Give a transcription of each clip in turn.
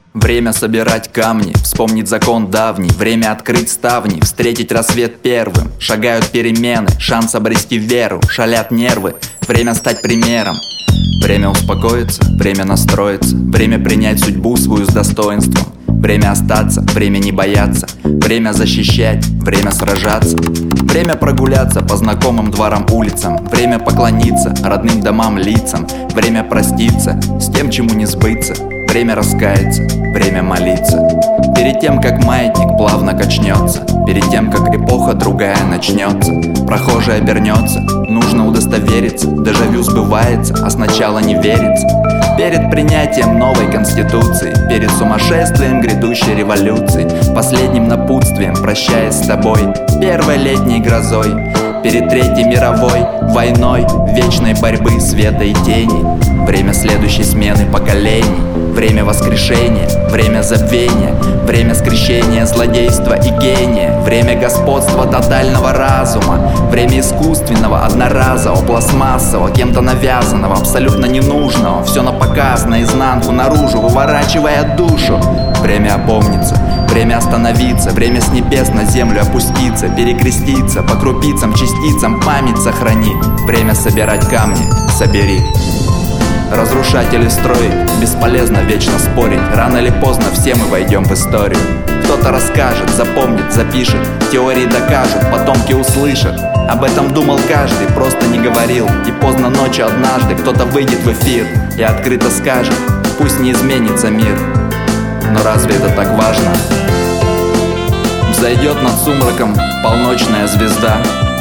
Время собирать камни, вспомнить закон давний. Время открыть ставни, встретить рассвет первым. Шагают перемены, шанс обрести веру. Шалят нервы, время стать примером. Время успокоиться, время настроиться. Время принять судьбу свою с достоинством. Время остаться, время не бояться. Время защищать, время сражаться. Время прогуляться по знакомым дворам, улицам. Время поклониться родным домам, лицам. Время проститься с тем, чему не сбыться. Время раскаяться, время молиться. Перед тем, как маятник плавно качнется, перед тем, как эпоха другая начнется, прохожий обернется, нужно удостовериться. Дежавю сбывается, а сначала не верится. Перед принятием новой конституции, перед сумасшествием грядущей революции, последним напутствием, прощаясь с тобой, первой летней грозой, перед Третьей мировой войной, вечной борьбы света и тени. Время следующей смены поколений. Время воскрешения, время забвения. Время скрещения злодейства и гения. Время господства тотального разума. Время искусственного, одноразового, пластмассового, кем-то навязанного, абсолютно ненужного. Все на показ, наизнанку, наружу, выворачивая душу. Время опомниться, время остановиться. Время с небес на землю опуститься, перекреститься, по крупицам, частицам память сохрани. Время собирать камни, собери. Разрушать или строить, бесполезно вечно спорить. Рано или поздно все мы войдем в историю. Кто-то расскажет, запомнит, запишет, теории докажут, потомки услышат. Об этом думал каждый, просто не говорил. И поздно ночью однажды кто-то выйдет в эфир и открыто скажет: пусть не изменится мир. Но разве это так важно? Взойдет над сумраком полночная звезда.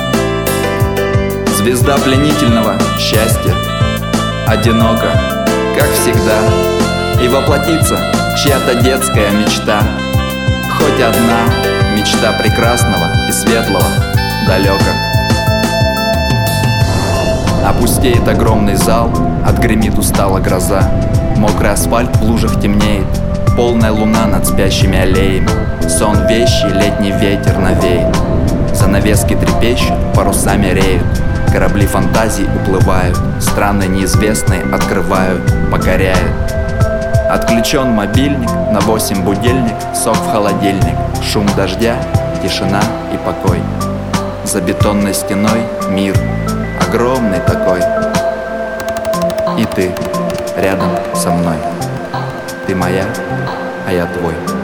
Звезда пленительного счастья. Одиноко, как всегда, и воплотится чья-то детская мечта. Хоть одна мечта прекрасного и светлого далеко. Опустеет огромный зал, отгремит устала гроза. Мокрый асфальт в лужах темнеет, полная луна над спящими аллеями. Сон вещий, летний ветер навеет. Занавески трепещут, парусами реют. Корабли фантазий уплывают, страны неизвестные открывают, покоряют. Отключен мобильник, на 8 будильник, сок в холодильник, шум дождя, тишина и покой. За бетонной стеной мир, огромный такой. И ты рядом со мной. Ты моя, а я твой.